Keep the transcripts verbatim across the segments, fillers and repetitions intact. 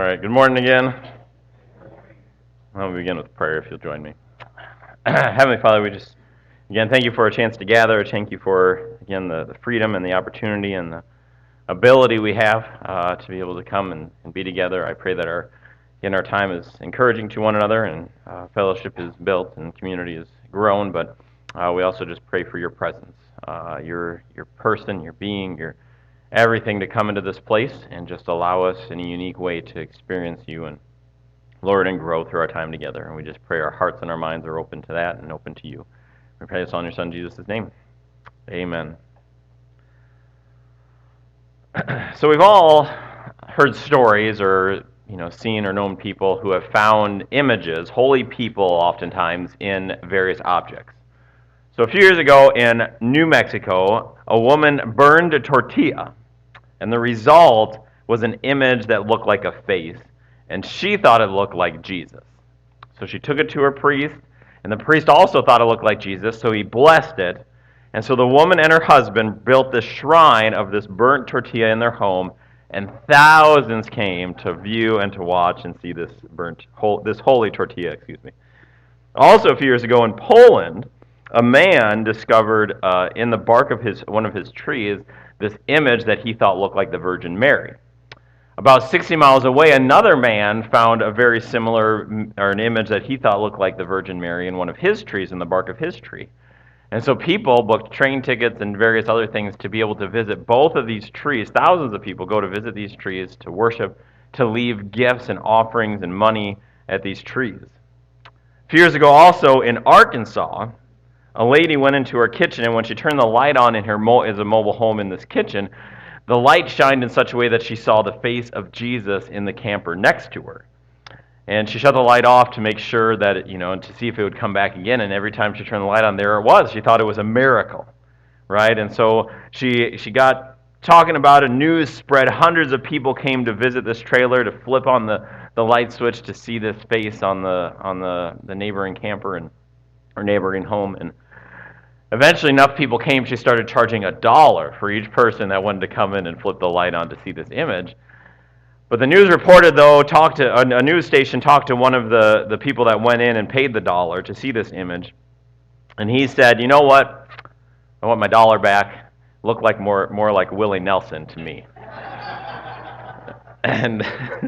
right, good morning again. I'll begin with prayer if you'll join me. Heavenly Father, we just, again, thank you for a chance to gather. Thank you for, again, the, the freedom and the opportunity and the ability we have uh, to be able to come and, and be together. I pray that our, again, our time is encouraging to one another and uh, fellowship is built and community is grown, but uh, we also just pray for your presence, uh, your, your person, your being, your everything to come into this place and just allow us in a unique way to experience you and, Lord, and grow through our time together. And we just pray our hearts and our minds are open to that and open to you. We pray this all in your Son, Jesus' name. Amen. So we've all heard stories or, you know, seen or known people who have found images, holy people oftentimes, in various objects. So a few years ago in New Mexico, a woman burned a tortilla, and the result was an image that looked like a face, and she thought it looked like Jesus. So she took it to her priest, and the priest also thought it looked like Jesus, so he blessed it. And so the woman and her husband built this shrine of this burnt tortilla in their home, and thousands came to view and to watch and see this burnt, this holy tortilla, excuse me. Also, a few years ago in Poland, a man discovered uh, in the bark of his one of his trees this image that he thought looked like the Virgin Mary. About sixty miles away, another man found a very similar, or an image that he thought looked like the Virgin Mary in one of his trees, in the bark of his tree. And so people booked train tickets and various other things to be able to visit both of these trees. Thousands of people go to visit these trees to worship, to leave gifts and offerings and money at these trees. A few years ago also in Arkansas, a lady went into her kitchen, and when she turned the light on in her mo- as a mobile home in this kitchen, the light shined in such a way that she saw the face of Jesus in the camper next to her. And she shut the light off to make sure that, it, you know, to see if it would come back again. And every time she turned the light on, there it was. She thought it was a miracle, right? And so she she got talking about it. News spread. Hundreds of people came to visit this trailer to flip on the, the light switch to see this face on the on the, the neighboring camper and or neighboring home. And eventually enough people came, she started charging a dollar for each person that wanted to come in and flip the light on to see this image. But the news reported, though, talked to a, a news station talked to one of the, the people that went in and paid the dollar to see this image. And he said, you know what? I want my dollar back. Looked like more more like Willie Nelson to me. and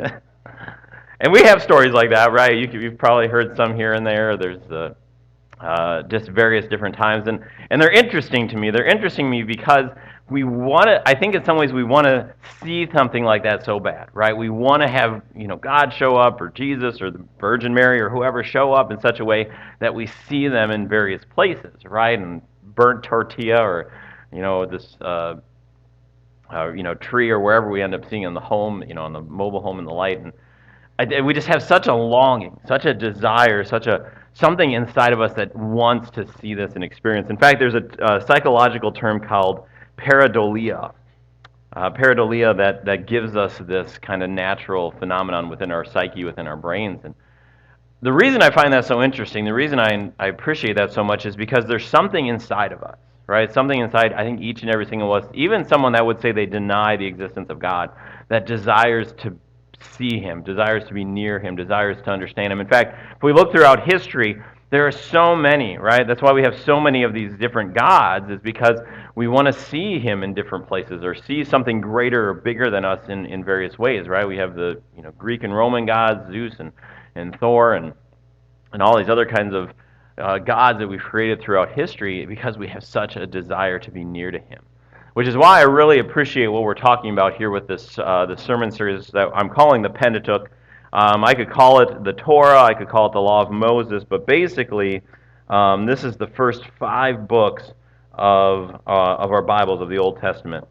and we have stories like that, right? You, you've probably heard some here and there. There's the Uh, just various different times, and, and they're interesting to me. They're interesting to me because we want to, I think in some ways we want to see something like that so bad, right? We want to have, you know, God show up, or Jesus, or the Virgin Mary, or whoever show up in such a way that we see them in various places, right? And burnt tortilla, or, you know, this, uh, uh, you know, tree, or wherever we end up seeing in the home, you know, in the mobile home in the light. And I, we just have such a longing, such a desire, such a something inside of us that wants to see this and experience. In fact, there's a, a psychological term called pareidolia. Uh, pareidolia that, that gives us this kind of natural phenomenon within our psyche, within our brains. And the reason I find that so interesting, the reason I, I appreciate that so much is because there's something inside of us, right? Something inside, I think, each and every single one of us, even someone that would say they deny the existence of God, that desires to see him, desires to be near him, desires to understand him. In fact, if we look throughout history, there are so many, right? That's why we have so many of these different gods, is because we want to see him in different places, or see something greater or bigger than us in, in various ways, right? We have the, you know, Greek and Roman gods, Zeus and, and Thor, and and all these other kinds of uh, gods that we've created throughout history, because we have such a desire to be near to him. Which is why I really appreciate what we're talking about here with this uh, this sermon series that I'm calling the Pentateuch. Um, I could call it the Torah, I could call it the Law of Moses, but basically, um, this is the first five books of uh, of our Bibles, of the Old Testament.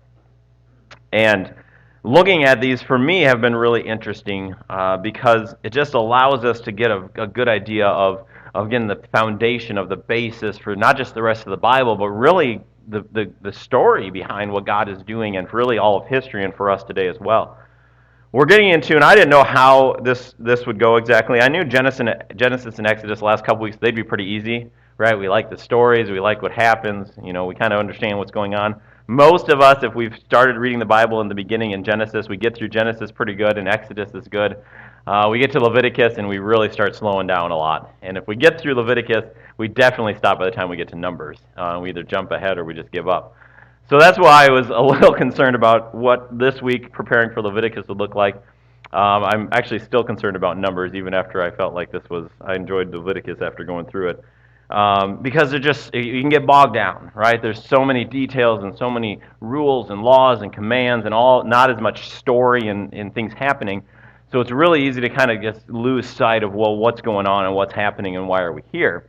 And looking at these, for me, have been really interesting uh, because it just allows us to get a, a good idea of, of, again, the foundation, of the basis for not just the rest of the Bible, but really The, the, the story behind what God is doing, and for really all of history, and for us today as well. We're getting into, and I didn't know how this, this would go exactly. I knew Genesis and, Genesis and Exodus the last couple weeks, they'd be pretty easy, right? We like the stories, we like what happens, you know, we kind of understand what's going on. Most of us, if we've started reading the Bible in the beginning in Genesis, we get through Genesis pretty good, and Exodus is good. Uh, we get to Leviticus, and we really start slowing down a lot. And if we get through Leviticus, we definitely stop by the time we get to Numbers. Uh, we either jump ahead or we just give up. So that's why I was a little concerned about what this week preparing for Leviticus would look like. Um, I'm actually still concerned about Numbers, even after I felt like this was, I enjoyed Leviticus after going through it. Um, because they're just, you can get bogged down, right? There's so many details and so many rules and laws and commands and all, not as much story and, and things happening. So it's really easy to kind of just lose sight of, well, what's going on and what's happening and why are we here?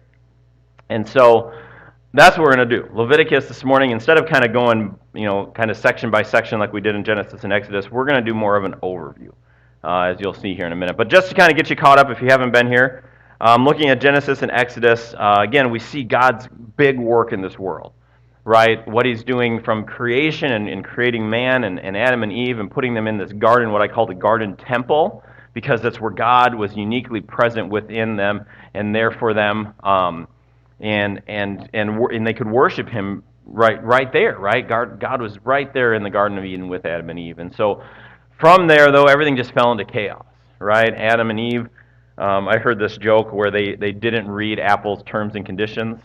And so that's what we're going to do. Leviticus this morning, instead of kind of going, you know, kind of section by section like we did in Genesis and Exodus, we're going to do more of an overview, uh, as you'll see here in a minute. But just to kind of get you caught up if you haven't been here, um, looking at Genesis and Exodus, uh, again, we see God's big work in this world, right? What he's doing from creation and, and creating man and, and Adam and Eve and putting them in this garden, what I call the garden temple, because that's where God was uniquely present within them and there for them. Um, and and and and they could worship him right right there, right? God, God was right there in the Garden of Eden with Adam and Eve. And so from there, though, everything just fell into chaos, right? Adam and Eve, um, I heard this joke where they, they didn't read Apple's terms and conditions.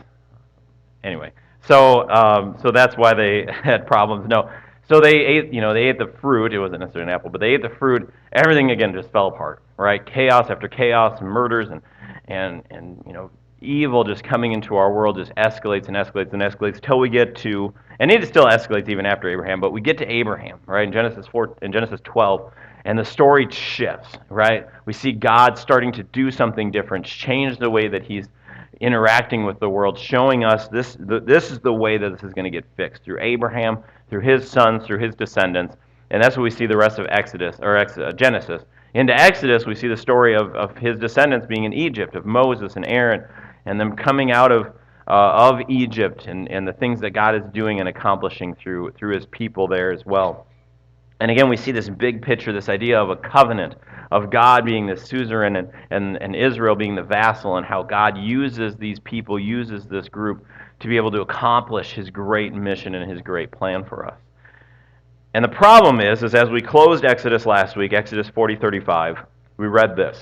Anyway, so um, so that's why they had problems. No, so they ate, you know, they ate the fruit. It wasn't necessarily an apple, but they ate the fruit. Everything again just fell apart, right? Chaos after chaos, murders, and and and you know, evil just coming into our world just escalates and escalates and escalates till we get to, and it still escalates even after Abraham, but we get to Abraham, right? In Genesis four, in Genesis twelve, and the story shifts, right? We see God starting to do something different, change the way that he's interacting with the world, showing us this this is the way that this is going to get fixed through Abraham, through his sons, through his descendants, and that's what we see the rest of Exodus or Ex, uh, Genesis. Into Exodus, we see the story of, of his descendants being in Egypt, of Moses and Aaron, and them coming out of uh, of Egypt, and, and the things that God is doing and accomplishing through through his people there as well. And again, we see this big picture, this idea of a covenant, of God being the suzerain and, and, and Israel being the vassal, and how God uses these people, uses this group to be able to accomplish his great mission and his great plan for us. And the problem is, is as we closed Exodus last week, Exodus forty thirty-five, we read this.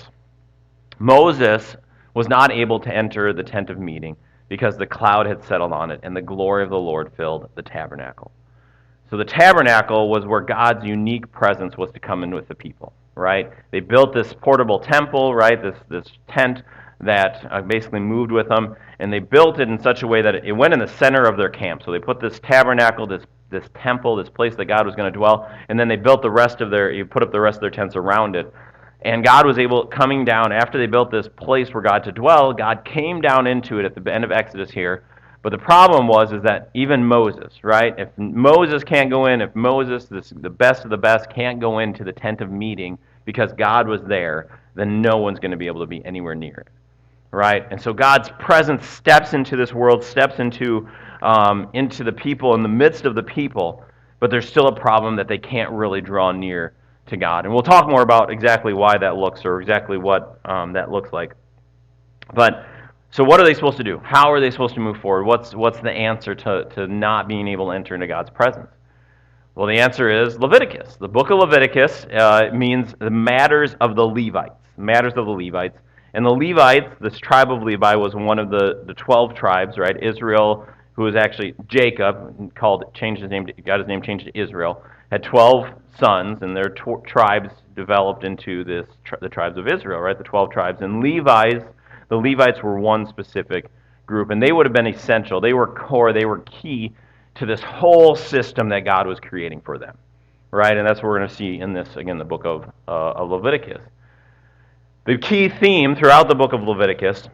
Moses was not able to enter the tent of meeting because the cloud had settled on it, and the glory of the Lord filled the tabernacle. So the tabernacle was where God's unique presence was to come in with the people, right? They built this portable temple, right, this this tent that uh, basically moved with them, and they built it in such a way that it went in the center of their camp. So they put this tabernacle, this this temple, this place that God was going to dwell, and then they built the rest of their, you put up the rest of their tents around it. And God was able, coming down, after they built this place for God to dwell, God came down into it at the end of Exodus here. But the problem was is that even Moses, right? If Moses can't go in, if Moses, this, the best of the best, can't go into the tent of meeting because God was there, then no one's going to be able to be anywhere near it, right? And so God's presence steps into this world, steps into um, into the people, in the midst of the people, but there's still a problem that they can't really draw near to God. And we'll talk more about exactly why that looks, or exactly what um, that looks like. But so what are they supposed to do? How are they supposed to move forward? What's what's the answer to, to not being able to enter into God's presence? Well, the answer is Leviticus. The book of Leviticus uh, means the matters of the Levites. Matters of the Levites. And the Levites, this tribe of Levi, was one of the, the twelve tribes, right? Israel, who was actually Jacob, called changed his name, to, got his name changed to Israel, had twelve sons, and their tw- tribes developed into this tri- the tribes of Israel, right? The twelve tribes. And Levi's The Levites were one specific group, and they would have been essential. They were core, they were key to this whole system that God was creating for them, right? And that's what we're going to see in this, again, the book of, uh, of Leviticus. The key theme throughout the book of Leviticus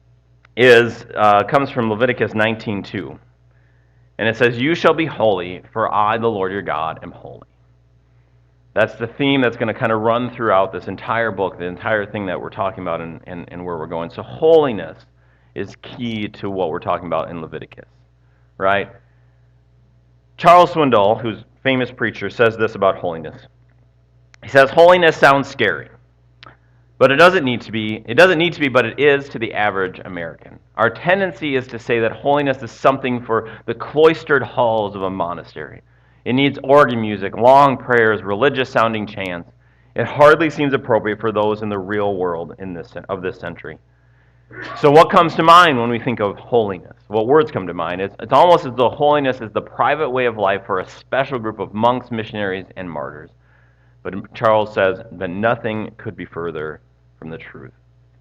is uh, comes from Leviticus nineteen two. And it says, "You shall be holy, for I, the Lord your God, am holy." That's the theme that's going to kind of run throughout this entire book, the entire thing that we're talking about and, and, and where we're going. So holiness is key to what we're talking about in Leviticus, right? Charles Swindoll, who's a famous preacher, says this about holiness. He says, "Holiness sounds scary. But it doesn't need to be, it doesn't need to be, but it is to the average American. Our tendency is to say that holiness is something for the cloistered halls of a monastery. It needs organ music, long prayers, religious-sounding chants. It hardly seems appropriate for those in the real world in this, of this century. So what comes to mind when we think of holiness? What words come to mind? It's, it's almost as though holiness is the private way of life for a special group of monks, missionaries, and martyrs. But Charles says that nothing could be further from the truth.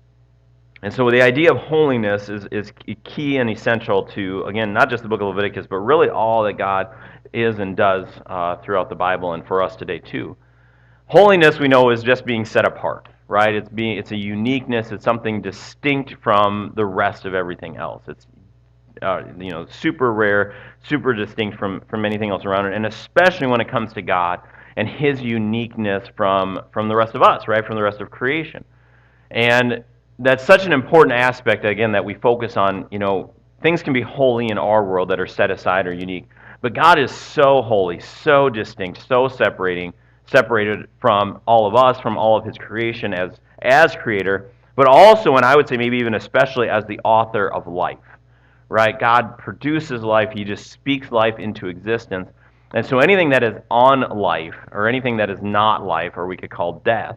And so the idea of holiness is, is key and essential to, again, not just the book of Leviticus, but really all that God is and does uh, throughout the Bible and for us today too. Holiness, we know, is just being set apart, right? It's being, it's a uniqueness. It's something distinct from the rest of everything else. It's, uh, you know, super rare, super distinct from, from anything else around it, and especially when it comes to God and His uniqueness from, from the rest of us, right? From the rest of creation. And that's such an important aspect, again, that we focus on. You know, things can be holy in our world that are set aside or unique, but God is so holy, so distinct, so separating, separated from all of us, from all of His creation as, as creator, but also, and I would say maybe even especially as the author of life, right? God produces life. He just speaks life into existence. And so anything that is on life, or anything that is not life, or we could call death,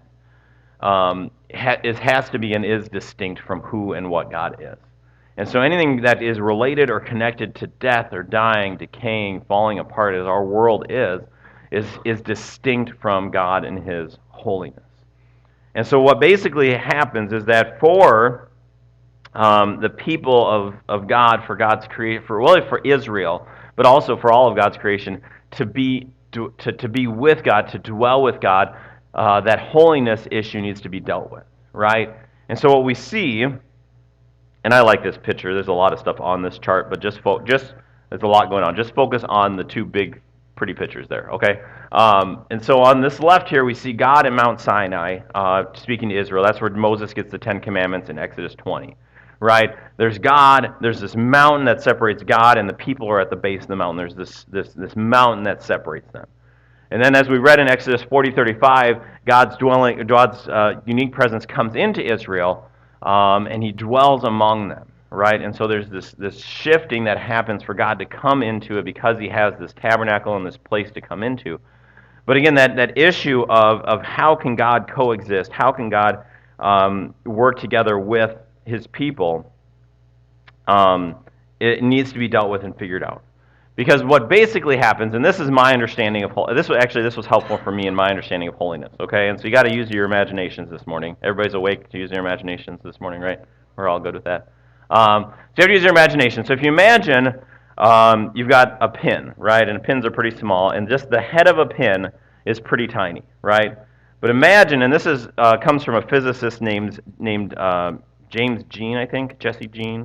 um, ha- is, has to be and is distinct from who and what God is. And so anything that is related or connected to death or dying, decaying, falling apart, as our world is, is, is distinct from God and His holiness. And so what basically happens is that for um, the people of, of God, for God's creation, for really for Israel, but also for all of God's creation, to be to, to, to be with God, to dwell with God, uh, that holiness issue needs to be dealt with, right? And so what we see, and I like this picture. There's a lot of stuff on this chart, but just fo- just there's a lot going on. Just focus on the two big, pretty pictures there, okay? Um, and so on this left here, we see God at Mount Sinai uh, speaking to Israel. That's where Moses gets the Ten Commandments in Exodus twenty, right? There's God. There's this mountain that separates God, and the people are at the base of the mountain. There's this this this mountain that separates them. And then, as we read in Exodus forty thirty-five, God's dwelling, God's uh, unique presence comes into Israel. Um, and He dwells among them, right? And so there's this this shifting that happens for God to come into it because He has this tabernacle and this place to come into. But again, that, that issue of, of how can God coexist, how can God um, work together with His people, um, it needs to be dealt with and figured out. Because what basically happens, and this is my understanding of holiness, this was actually this was helpful for me in my understanding of holiness, okay? And so you got to use your imaginations this morning. Everybody's awake to use their imaginations this morning, right? We're all good with that. Um, so you have to use your imagination. So if you imagine um, you've got a pin, right? And pins are pretty small, and just the head of a pin is pretty tiny, right? But imagine, and this is uh, comes from a physicist named named uh, James Jeans, I think, Jesse Jeans,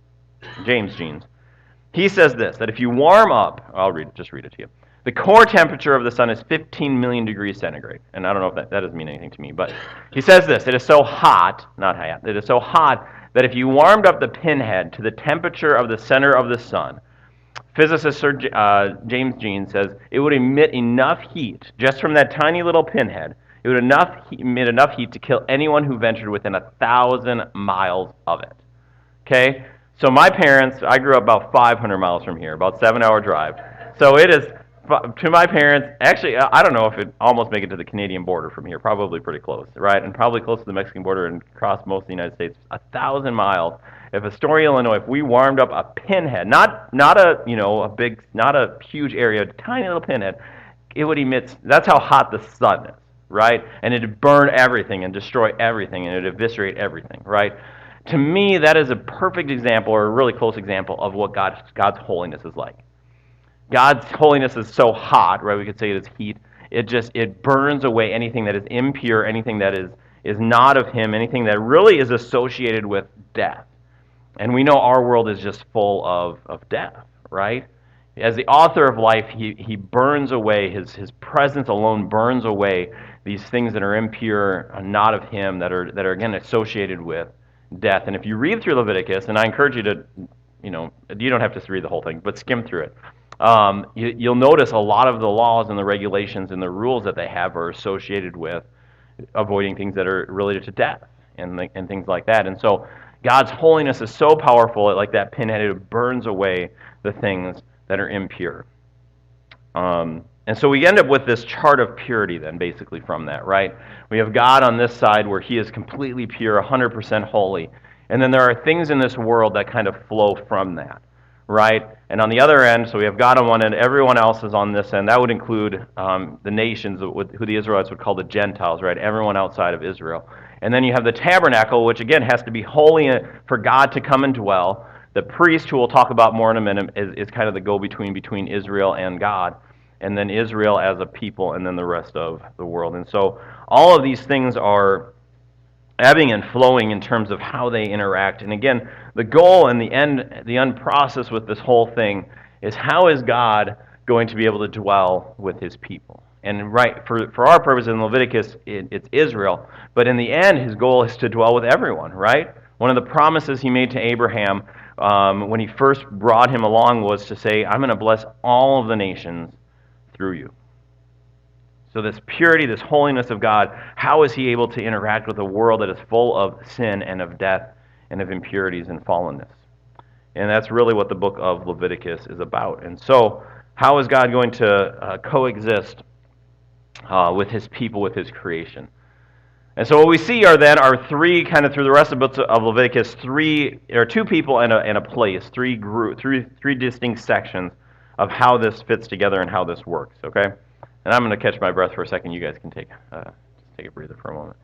James Jeans. He says this, that if you warm up, I'll read, just read it to you. The core temperature of the sun is fifteen million degrees centigrade. And I don't know if that, that doesn't mean anything to me, but he says this, it is so hot, not hot, it is so hot that if you warmed up the pinhead to the temperature of the center of the sun, physicist Sir uh, James Jeans says it would emit enough heat, just from that tiny little pinhead, it would enough heat, emit enough heat to kill anyone who ventured within a thousand miles of it. Okay? So my parents, I grew up about five hundred miles from here, about seven hour drive. So it is, to my parents, actually, I don't know if it almost make it to the Canadian border from here, probably pretty close, right? And probably close to the Mexican border and across most of the United States, a thousand miles. If Astoria, Illinois, if we warmed up a pinhead, not not a, you know, a big, not a huge area, a tiny little pinhead, it would emit, that's how hot the sun is, right? And it'd burn everything and destroy everything and it'd eviscerate everything, right? To me, that is a perfect example, or a really close example, of what God's, God's holiness is like. God's holiness is so hot, right? We could say it is heat. It just, it burns away anything that is impure, anything that is, is not of Him, anything that really is associated with death. And we know our world is just full of, of death, right? As the author of life, he, he burns away, his, his presence alone burns away these things that are impure, not of Him, that are, that are again associated with death. And if you read through Leviticus, and I encourage you to, you know, you don't have to read the whole thing, but skim through it. Um, you, you'll notice a lot of the laws and the regulations and the rules that they have are associated with avoiding things that are related to death and, and things like that. And so God's holiness is so powerful, like that pinhead, it burns away the things that are impure. Um, and so we end up with this chart of purity then, basically, from that, right? We have God on this side where he is completely pure, one hundred percent holy. And then there are things in this world that kind of flow from that, right? And on the other end, so we have God on one end, everyone else is on this end. That would include um, the nations, who the Israelites would call the Gentiles, right? Everyone outside of Israel. And then you have the tabernacle, which again has to be holy for God to come and dwell. The priest, who we'll talk about more in a minute, is, is kind of the go-between between Israel and God. And then Israel as a people, and then the rest of the world. And so all of these things are ebbing and flowing in terms of how they interact. And again, the goal and the end, the end process with this whole thing is, how is God going to be able to dwell with his people? And right, for, for our purpose in Leviticus, it, it's Israel. But in the end, his goal is to dwell with everyone, right? One of the promises he made to Abraham um, when he first brought him along was to say, I'm going to bless all of the nations through you. So this purity, this holiness of God, how is he able to interact with a world that is full of sin and of death and of impurities and fallenness? And that's really what the book of Leviticus is about. And so, how is God going to uh, coexist uh, with his people, with his creation? And so what we see are then are three, kind of through the rest of the books of Leviticus, three, or two people and a, and a place, three group, three, three distinct sections of how this fits together and how this works, okay? And I'm going to catch my breath for a second. You guys can take, uh, just take a breather for a moment.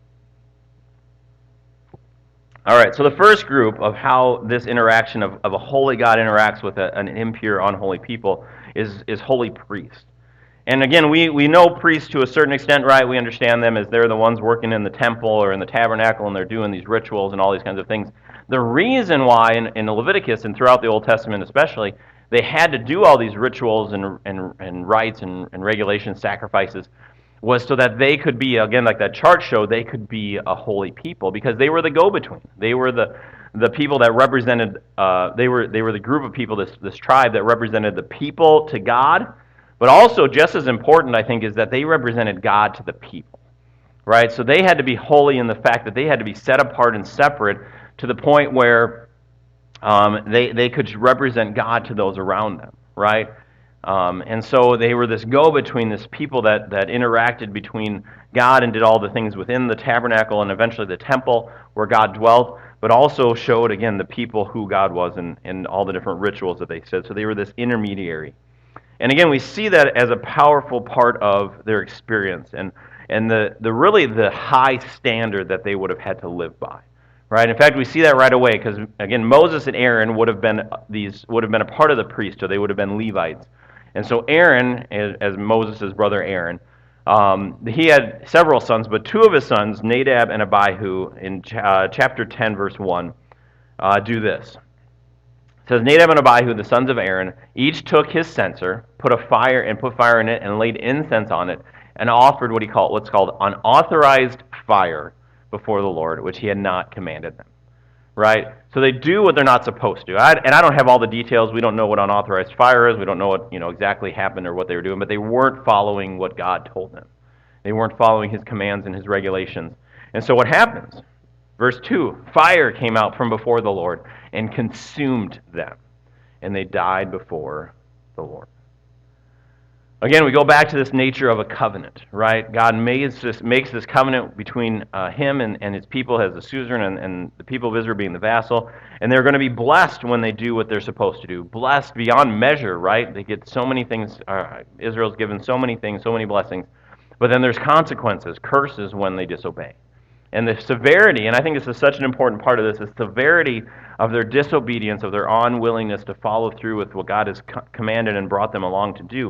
All right, so the first group of how this interaction of, of a holy God interacts with a, an impure, unholy people is, is holy priests. And again, we, we know priests to a certain extent, right? We understand them as they're the ones working in the temple or in the tabernacle, and they're doing these rituals and all these kinds of things. The reason why in, in Leviticus and throughout the Old Testament especially, they had to do all these rituals and, and, and rites and, and regulations, sacrifices, was so that they could be, again, like that chart showed, they could be a holy people, because they were the go-between. They were the the people that represented, uh, they were they were the group of people, this, this tribe that represented the people to God, but also just as important, I think, is that they represented God to the people, right? So they had to be holy in the fact that they had to be set apart and separate to the point where um, they, they could represent God to those around them, right? Um, and so they were this go-between, this people that, that interacted between God and did all the things within the tabernacle and eventually the temple where God dwelt, but also showed, again, the people who God was and, and all the different rituals that they said. So they were this intermediary. And again, we see that as a powerful part of their experience and, and the, the really the high standard that they would have had to live by. Right? In fact, we see that right away because, again, Moses and Aaron would have been these would have been a part of the priesthood. They would have been Levites. And so Aaron, as, as Moses' brother Aaron, um, he had several sons, but two of his sons, Nadab and Abihu, in uh, chapter ten, verse one, uh, do this. It says, Nadab and Abihu, the sons of Aaron, each took his censer, put a fire and put fire in it, and laid incense on it, and offered what he called what's called unauthorized fire before the Lord, which he had not commanded them. Right? So they do what they're not supposed to. I, and I don't have all the details. We don't know what unauthorized fire is. We don't know what you know exactly happened or what they were doing, but they weren't following what God told them. They weren't following his commands and his regulations. And so what happens? Verse two, fire came out from before the Lord and consumed them, and they died before the Lord. Again, we go back to this nature of a covenant, right? God makes this, makes this covenant between uh, him and, and his people as the suzerain and, and the people of Israel being the vassal, and they're going to be blessed when they do what they're supposed to do. Blessed beyond measure, right? They get so many things, uh, Israel's given so many things, so many blessings, but then there's consequences, curses when they disobey. And the severity, and I think this is such an important part of this, the severity of their disobedience, of their unwillingness to follow through with what God has co- commanded and brought them along to do,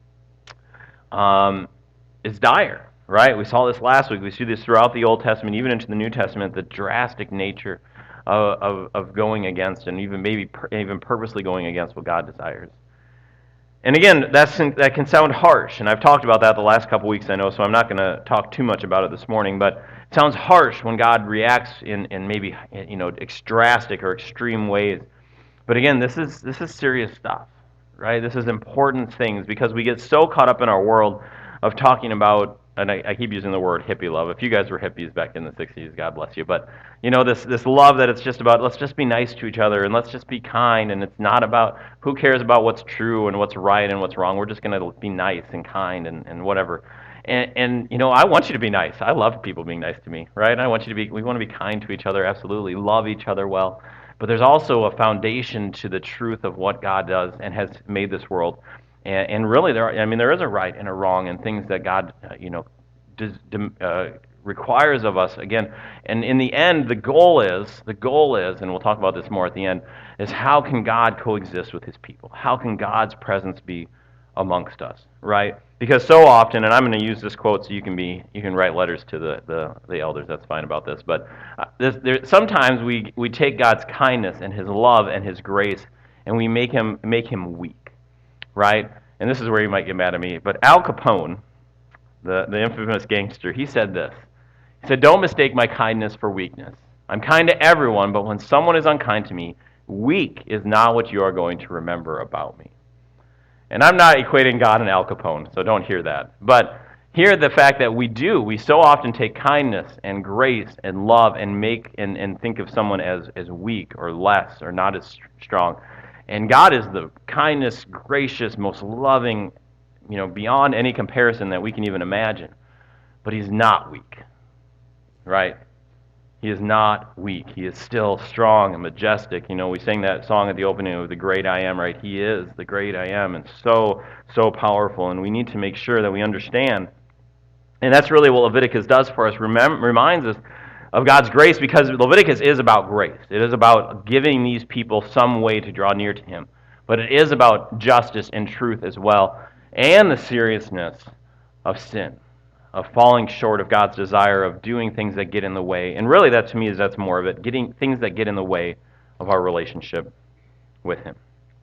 Um, is dire, right? We saw this last week. We see this throughout the Old Testament, even into the New Testament, the drastic nature of, of, of going against and even maybe per, even purposely going against what God desires. And again, that's, that can sound harsh, and I've talked about that the last couple weeks, I know, so I'm not going to talk too much about it this morning, but it sounds harsh when God reacts in, in maybe you know drastic or extreme ways. But again, this is this is serious stuff. Right? This is important things because we get so caught up in our world of talking about and I, I keep using the word hippie love. If you guys were hippies back in the sixties, God bless you. But, you know, this, this love that it's just about, let's just be nice to each other and let's just be kind. And it's not about who cares about what's true and what's right and what's wrong. We're just going to be nice and kind and, and whatever. And, and, you know, I want you to be nice. I love people being nice to me, right? I want you to be, we want to be kind to each other, absolutely. Love each other well. But there's also a foundation to the truth of what God does and has made this world. And, and really, there are, I mean, there is a right and a wrong and things that God, uh, you know, does, uh, requires of us, again. And in the end, the goal is, the goal is, and we'll talk about this more at the end, is how can God coexist with his people? How can God's presence be amongst us, right? Because so often, and I'm going to use this quote so you can be, you can write letters to the, the, the elders, that's fine about this, but uh, this, there, sometimes we, we take God's kindness and his love and his grace and we make him, make him weak, right? And this is where you might get mad at me, but Al Capone, the, the infamous gangster, he said this. He said, "Don't mistake my kindness for weakness. I'm kind to everyone, but when someone is unkind to me, weak is not what you are going to remember about me." And I'm not equating God and Al Capone, so don't hear that. But hear the fact that we do, we so often take kindness and grace and love and make and, and think of someone as, as weak or less or not as strong. And God is the kindest, gracious, most loving, you know, beyond any comparison that we can even imagine. But he's not weak, right? He is not weak. He is still strong and majestic. You know, we sang that song at the opening of The Great I Am, right? He is the great I am, and so, so powerful. And we need to make sure that we understand. And that's really what Leviticus does for us, Remem- reminds us of God's grace, because Leviticus is about grace. It is about giving these people some way to draw near to him. But it is about justice and truth as well, and the seriousness of sin, of falling short of God's desire, of doing things that get in the way. And really, that to me is that's more of it, getting things that get in the way of our relationship with him.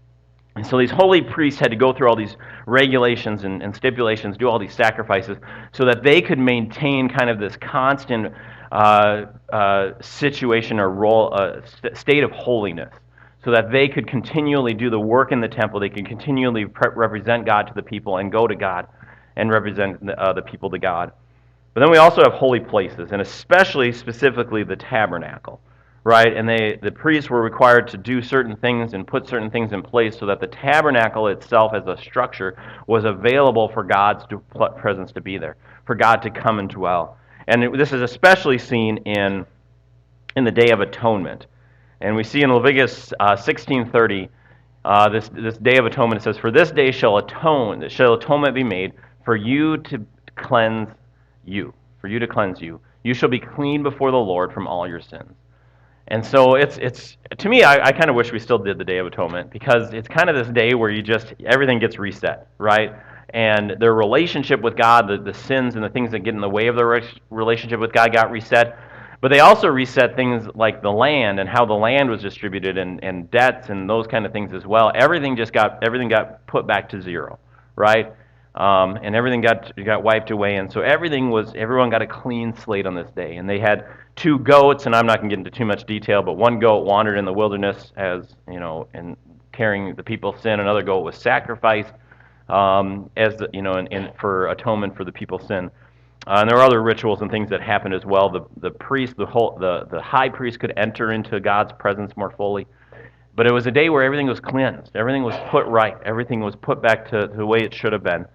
And so these holy priests had to go through all these regulations and, and stipulations, do all these sacrifices, so that they could maintain kind of this constant uh, uh, situation or role, uh, st- state of holiness, so that they could continually do the work in the temple, they could continually pre- represent God to the people and go to God and represent the, uh, the people to God. But then we also have holy places, and especially, specifically, the tabernacle, right? And they, the priests were required to do certain things and put certain things in place so that the tabernacle itself as a structure was available for God's presence to be there, for God to come and dwell. And it, this is especially seen in, in the Day of Atonement. And we see in Leviticus uh, sixteen thirty, uh, this, this Day of Atonement, it says, "For this day shall atone, shall atonement be made, for you to cleanse you, for you to cleanse you. You shall be clean before the Lord from all your sins." And so it's, it's to me, I, I kind of wish we still did the Day of Atonement, because it's kind of this day where you just, everything gets reset, right? And their relationship with God, the, the sins and the things that get in the way of their relationship with God got reset. But they also reset things like the land and how the land was distributed, and, and debts and those kind of things as well. Everything just got, everything got put back to zero, right? Um, and everything got got wiped away, and so everything was, everyone got a clean slate on this day. And they had two goats, and I'm not going to get into too much detail, but one goat wandered in the wilderness as, you know, and carrying the people's sin. Another goat was sacrificed um, as the, you know, in, in, for atonement for the people's sin. Uh, and there were other rituals and things that happened as well. The the priest, the whole the the high priest could enter into God's presence more fully. But it was a day where everything was cleansed, everything was put right, everything was put back to the way it should have been.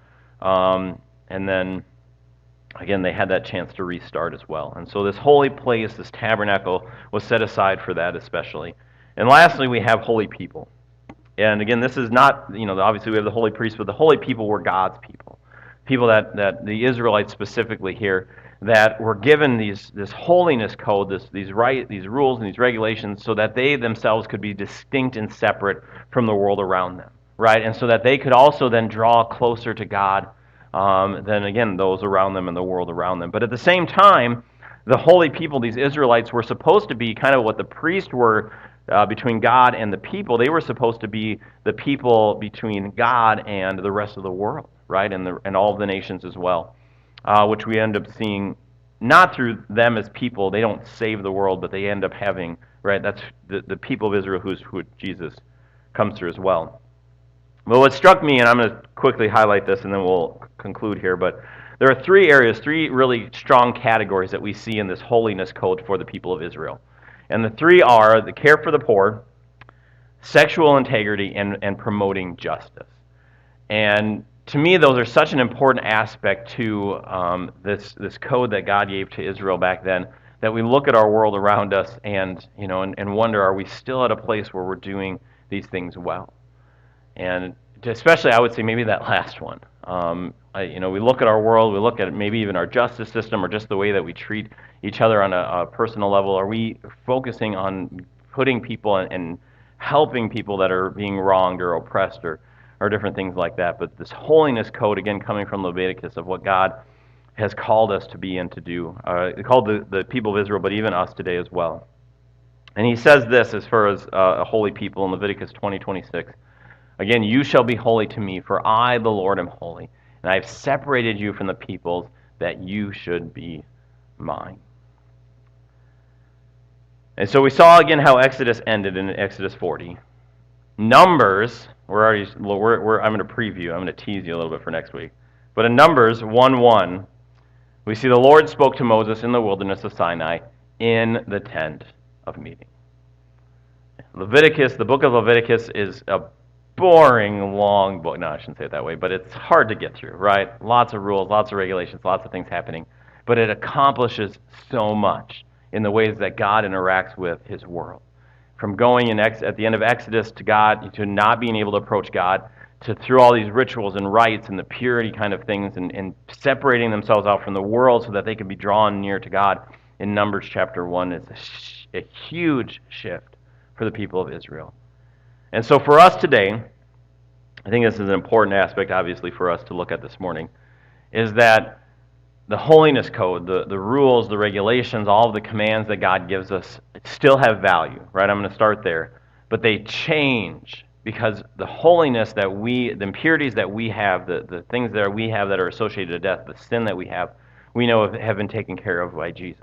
Um, and then, again, they had that chance to restart as well. And so this holy place, this tabernacle, was set aside for that especially. And lastly, we have holy people. And again, this is not, you know, obviously we have the holy priests, but the holy people were God's people. People that, that the Israelites specifically here, that were given these this holiness code, this these right these rules and these regulations, so that they themselves could be distinct and separate from the world around them. Right, and so that they could also then draw closer to God um, than, again, those around them and the world around them. But at the same time, the holy people, these Israelites, were supposed to be kind of what the priests were uh, between God and the people. They were supposed to be the people between God and the rest of the world, right, and, the, and all of the nations as well, uh, which we end up seeing not through them as people. They don't save the world, but they end up having, right, that's the, the people of Israel who's, who Jesus comes through as well. Well, what struck me, and I'm going to quickly highlight this and then we'll conclude here, but There are three areas, three really strong categories that we see in this holiness code for the people of Israel. And the three are the care for the poor, sexual integrity, and, and promoting justice. And to me, those are such an important aspect to um, this this code that God gave to Israel back then, that we look at our world around us and you know and, and wonder, are we still at a place where we're doing these things well? And especially, I would say maybe that last one. Um, I, you know, we look at our world, we look at maybe even our justice system, or just the way that we treat each other on a, a personal level. Are we focusing on putting people and, and helping people that are being wronged or oppressed, or, or different things like that? But this holiness code, again, coming from Leviticus, of what God has called us to be and to do. Uh, he called the, the people of Israel, but even us today as well. And he says this as far as uh, a holy people in Leviticus twenty twenty-six. Again, you shall be holy to me, for I, the Lord, am holy, and I have separated you from the peoples, that you should be mine. And so we saw again how Exodus ended in Exodus forty. Numbers, we're already, we're, we're, I'm going to preview, I'm going to tease you a little bit for next week. But in Numbers one one, we see the Lord spoke to Moses in the wilderness of Sinai in the tent of meeting. Leviticus, the book of Leviticus, is a boring, long book. No, I shouldn't say it that way, but it's hard to get through, right? Lots of rules, lots of regulations, lots of things happening. But it accomplishes so much in the ways that God interacts with his world. From going in ex- at the end of Exodus to God, to not being able to approach God, to through all these rituals and rites and the purity kind of things, and, and separating themselves out from the world so that they can be drawn near to God in Numbers chapter one is a, sh- a huge shift for the people of Israel. And so for us today, I think this is an important aspect, obviously, for us to look at this morning, is that the holiness code, the, the rules, the regulations, all of the commands that God gives us still have value, right? I'm going to start there. But they change because the holiness that we, the impurities that we have, the, the things that we have that are associated to death, the sin that we have, we know have been taken care of by Jesus.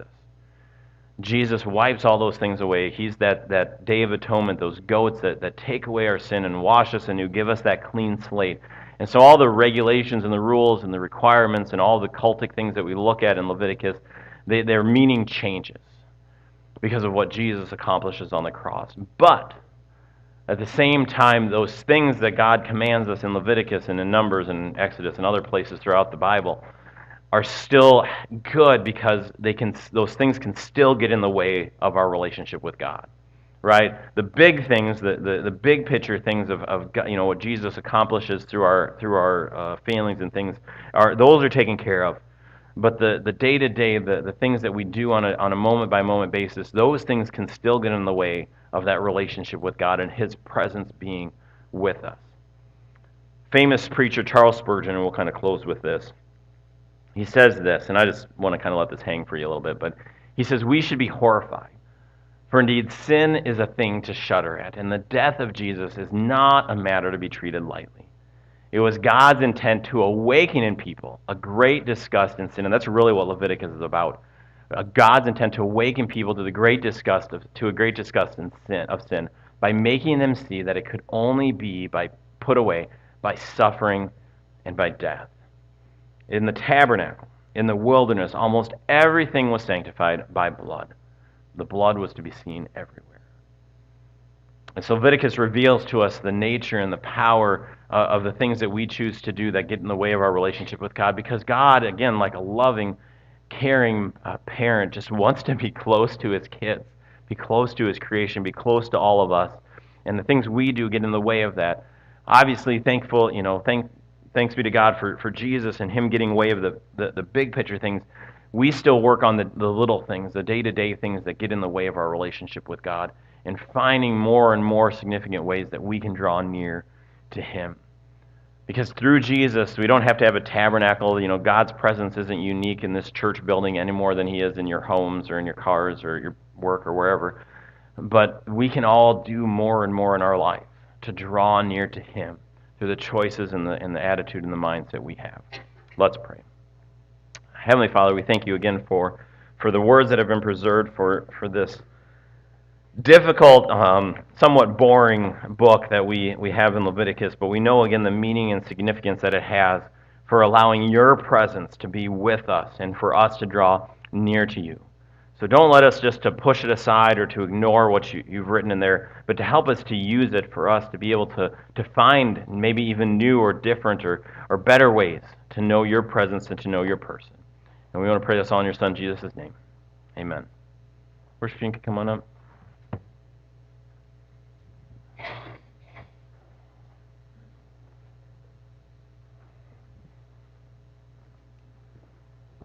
Jesus wipes all those things away. He's that, that day of atonement, those goats that, that take away our sin and wash us anew, give us that clean slate. And so all the regulations and the rules and the requirements and all the cultic things that we look at in Leviticus, they, their meaning changes because of what Jesus accomplishes on the cross. But at the same time, those things that God commands us in Leviticus and in Numbers and Exodus and other places throughout the Bible are still good because they can; those things can still get in the way of our relationship with God, right? The big things, the, the, the big picture things of, of you know what Jesus accomplishes through our through our uh, failings and things, are those are taken care of. But the the day to day, the the things that we do on a on a moment by moment basis, those things can still get in the way of that relationship with God and His presence being with us. Famous preacher Charles Spurgeon, and we'll kind of close with this. He says this, and I just want to kind of let this hang for you a little bit, but he says, we should be horrified. For indeed, sin is a thing to shudder at, and the death of Jesus is not a matter to be treated lightly. It was God's intent to awaken in people a great disgust in sin, and that's really what Leviticus is about. God's intent to awaken people to the great disgust of, to a great disgust in sin, of sin, by making them see that it could only be by put away by suffering and by death. In the tabernacle, in the wilderness, almost everything was sanctified by blood. The blood was to be seen everywhere. And so Leviticus reveals to us the nature and the power uh, of the things that we choose to do that get in the way of our relationship with God, because God, again, like a loving, caring uh, parent, just wants to be close to his kids, be close to his creation, be close to all of us. And the things we do get in the way of that. Obviously, thankful, you know, thank Thanks be to God for, for Jesus and him getting away of the, the, the big picture things. We still work on the, the little things, the day-to-day things that get in the way of our relationship with God, and finding more and more significant ways that we can draw near to him. Because through Jesus, we don't have to have a tabernacle. You know, God's presence isn't unique in this church building any more than he is in your homes or in your cars or your work or wherever. But we can all do more and more in our life to draw near to him through the choices and the and the attitude and the mindset we have. Let's pray. Heavenly Father, we thank you again for, for the words that have been preserved for, for this difficult, um, somewhat boring book that we, we have in Leviticus, but we know again the meaning and significance that it has for allowing your presence to be with us and for us to draw near to you. So don't let us just to push it aside or to ignore what you, you've written in there, but to help us to use it for us to be able to, to find maybe even new or different or, or better ways to know your presence and to know your person. And we want to pray this all in your Son, Jesus' name. Amen. Worship team can come on up.